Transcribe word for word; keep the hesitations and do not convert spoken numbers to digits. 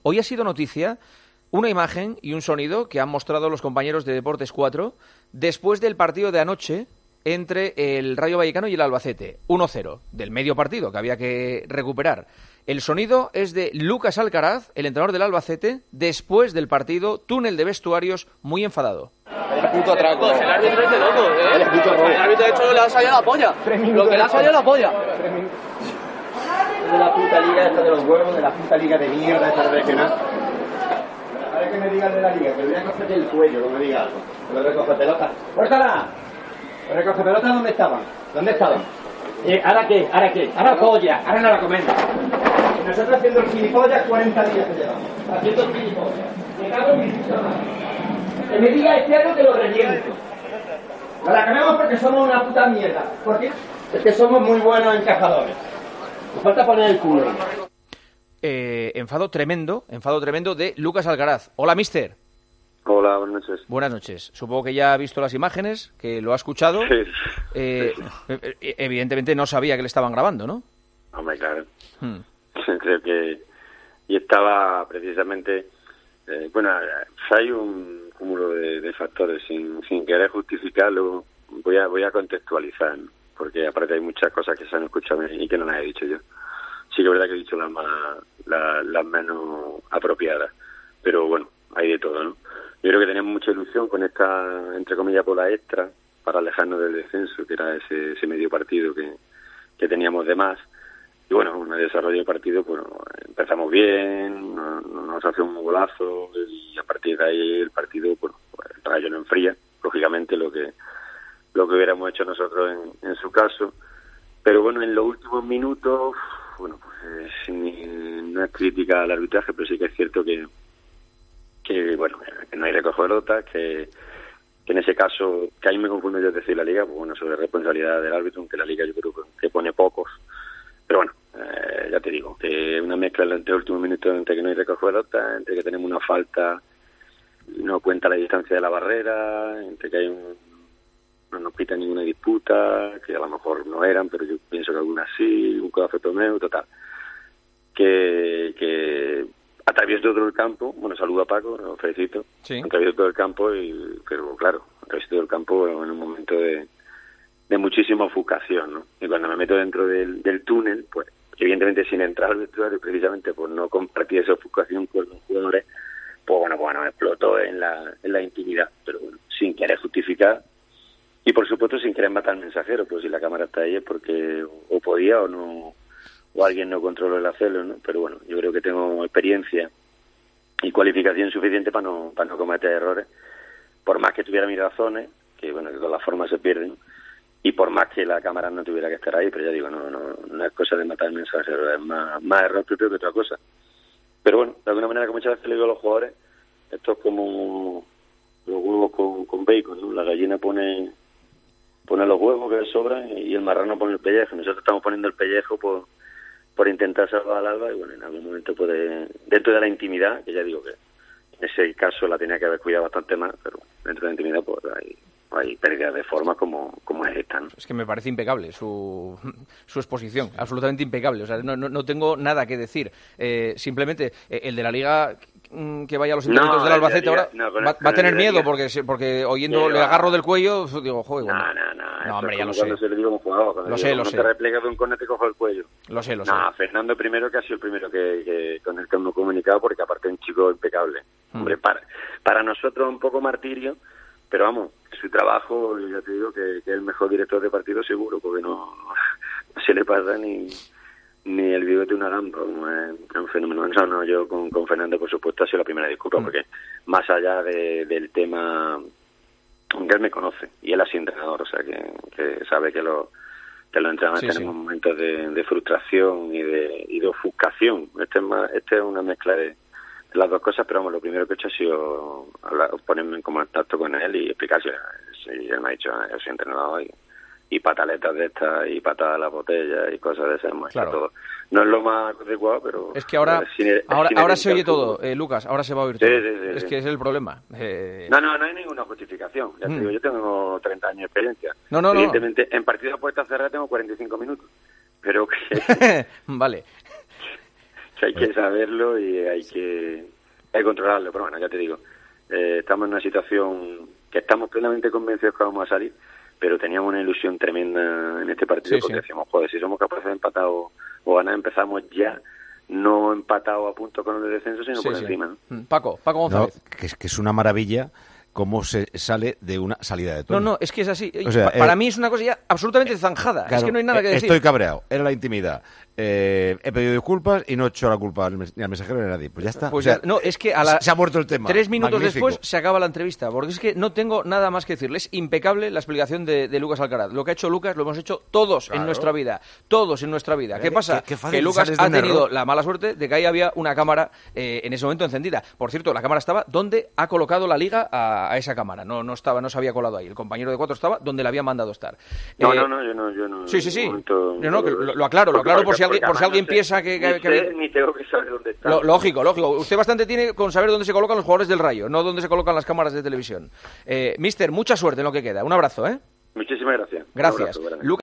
Hoy ha sido noticia una imagen y un sonido que han mostrado los compañeros de Deportes cuatro después del partido de anoche entre el Rayo Vallecano y el Albacete. uno cero del medio partido que había que recuperar. El sonido es de Lucas Alcaraz, el entrenador del Albacete, después del partido, túnel de vestuarios, muy enfadado. El puto atraco. El árbitro es de loco, ¿eh? El, el árbitro de hecho le ha salido la polla. Lo que le ha salido la polla. De la puta liga esta de los huevos, de la puta liga de mierda esta regional. Ahora que me digas de la liga, que voy a cogerte el cuello, no me digas algo. Lo recoge pelota. ¡Córtala! ¿Lo recoge pelota dónde estaban? ¿Dónde estaban? Eh, ¿Ahora qué? ¿Ahora qué? Ahora polla, ahora no la comemos. Nosotros haciendo el gilipollas cuarenta días que llevamos. Haciendo el gilipollas. Me cago en mi puta madre. Que me diga este año que lo reviento. No la comemos porque somos una puta mierda. ¿Por qué? Es que somos muy buenos encajadores. Nos falta poner el culo. Eh, enfado tremendo, enfado tremendo de Lucas Alcaraz. Hola, mister. Hola, buenas noches. Buenas noches. Supongo que ya ha visto las imágenes, que lo ha escuchado. Sí. Eh, sí. Evidentemente no sabía que le estaban grabando, ¿no? Hombre, claro. Hmm. Creo que... Y estaba precisamente... Eh, bueno, hay un cúmulo de, de factores. Sin, sin querer justificarlo, voy a voy a contextualizar, ¿no? Porque aparte hay muchas cosas que se han escuchado y que no las he dicho yo. Sí que es verdad que he dicho las más las, las menos apropiadas, pero bueno, hay de todo, ¿no? Yo creo que teníamos mucha ilusión con esta, entre comillas, bola extra para alejarnos del descenso, que era ese, ese medio partido que, que teníamos de más. Y bueno, en el desarrollo del partido, pues empezamos bien, nos, nos hace un golazo y a partir de ahí el partido, bueno, pues el Rayo no enfría, lógicamente lo que lo que hubiéramos hecho nosotros en, en su caso. Pero bueno, en los últimos minutos, bueno, pues eh, no es crítica al arbitraje, pero sí que es cierto que que bueno, que no hay recogedotas, que, que en ese caso, que ahí me confundo yo decir la Liga, pues bueno, sobre responsabilidad del árbitro, aunque la Liga yo creo que pone pocos. Pero bueno, eh, ya te digo, que una mezcla entre los últimos minutos entre que no hay recogedotas, entre que tenemos una falta, no cuenta la distancia de la barrera, entre que hay un, no nos pita ninguna disputa, que a lo mejor no eran, pero yo pienso que algunas sí, un codazo tomeo, total. Que... que atravieso todo el campo, bueno, saludo a Paco, lo felicito, sí. Atravieso todo el campo, y, pero claro, atravieso todo el campo en un momento de, de muchísima ofuscación, ¿no? Y cuando me meto dentro del, del túnel, pues evidentemente sin entrar al vestuario, precisamente por no compartir esa ofuscación con los jugadores, pues bueno, pues, bueno, explotó en la, en la intimidad, pero bueno, sin querer justificar, y por supuesto sin querer matar al mensajero, pues si la cámara está ahí es porque o podía o no... o alguien no controló el hacerlo, ¿no? Pero bueno, yo creo que tengo experiencia y cualificación suficiente para no para no cometer errores, por más que tuviera mis razones, que bueno, que con las formas se pierden, y por más que la cámara no tuviera que estar ahí, pero ya digo, no no, no es cosa de matar el mensajero, es más, más error propio que otra cosa. Pero bueno, de alguna manera, como muchas veces le digo a los jugadores, esto es como los huevos con, con bacon, ¿no? La gallina pone pone los huevos que le sobran y el marrano pone el pellejo. Nosotros estamos poniendo el pellejo por por intentar salvar al Alba, y bueno, en algún momento puede, dentro de la intimidad, que ya digo que en ese caso la tenía que haber cuidado bastante más, pero dentro de la intimidad pues hay, hay pérdidas de forma como, como es esta, ¿no? Es que me parece impecable su, su exposición, absolutamente impecable, o sea, no, no, no tengo nada que decir, eh, simplemente eh, el de la Liga que vaya a los entrenamientos no, del Albacete Liga, ahora no, va, va a tener miedo porque porque oyendo le agarro del cuello digo, joder, no, bueno. no, no, no hombre, ya lo cuando sé se le digo a un jugador, cuando lo sé, digo, lo no sé te replegas de un cone te cojo el cuello, lo sé, lo no, sé Fernando primero, que ha sido el primero que, que con el que hemos comunicado, porque aparte es un chico impecable, mm. hombre, para, para nosotros un poco martirio, pero vamos, su trabajo, ya te digo que, que es el mejor director de partido seguro, porque no, no se le pasa ni ni el bigote una gamba, como es un fenómeno. No, no, yo con, con Fernando, por supuesto, ha sido la primera disculpa, mm. porque más allá de, del tema, que él me conoce, y él ha sido entrenador, o sea, que, que sabe que, lo, que los entrenadores sí, tenemos sí. momentos de, de frustración y de, y de ofuscación. Este es, más, este es una mezcla de, de las dos cosas, pero vamos, lo primero que he hecho ha sido hablar, ponerme en contacto con él y explicarse. Sí, él me ha dicho, yo soy entrenador y y pataletas de estas y patadas a la botella y cosas de esas, más claro. todo. No es lo más adecuado, pero es que ahora es sin, ahora, ahora se oye todo, eh, Lucas, ahora se va a oír todo. Sí, sí, sí, es sí. que es el problema. Eh... No, no, no hay ninguna justificación. Ya te mm. digo, yo tengo treinta años de experiencia. No, no, Evidentemente, no. en partido a puerta cerrada tengo cuarenta y cinco minutos, pero que vale. que hay que saberlo y hay que, hay que controlarlo. Pero bueno, ya te digo, eh, estamos en una situación que estamos plenamente convencidos que vamos a salir, pero teníamos una ilusión tremenda en este partido, sí, porque sí. decíamos, joder, si somos capaces de empatar o, o ganar, empezamos ya, no empatado a punto con el descenso, sino sí, por sí. encima, ¿no? Paco, Paco González. No, que, es, que es una maravilla cómo se sale de una salida de tono. No, no, es que es así. O sea, pa para eh, mí es una cosa ya absolutamente zanjada. Claro, es que no hay nada que decir. Estoy cabreado, era la intimidad. Eh, he pedido disculpas y no he hecho la culpa al, ni al mensajero ni a nadie. Pues ya está. Pues o sea, ya, no, es que a la, se ha muerto el tema. Tres minutos Magnífico. después se acaba la entrevista, porque es que no tengo nada más que decirle. Es impecable la explicación de, de Lucas Alcaraz. Lo que ha hecho Lucas lo hemos hecho todos claro. en nuestra vida. Todos en nuestra vida. ¿Qué pasa? Qué, qué que Lucas ha tenido error. la mala suerte de que ahí había una cámara eh, en ese momento encendida. Por cierto, la cámara estaba donde ha colocado la Liga a, a esa cámara. No, no estaba, no se había colado ahí. El compañero de cuatro estaba donde le había mandado estar. No, eh, no, no, yo no, yo no. Sí, sí, sí. Momento, yo no, que lo, lo aclaro, lo aclaro por si alguien, por si alguien no sé, piensa que, que, ni, que, sé, ni tengo que saber dónde está. Lo, lógico, lógico. Usted bastante tiene con saber dónde se colocan los jugadores del Rayo, no dónde se colocan las cámaras de televisión. Eh, Mister, mucha suerte en lo que queda. Un abrazo, ¿eh? Muchísimas gracias. Gracias. Un abrazo,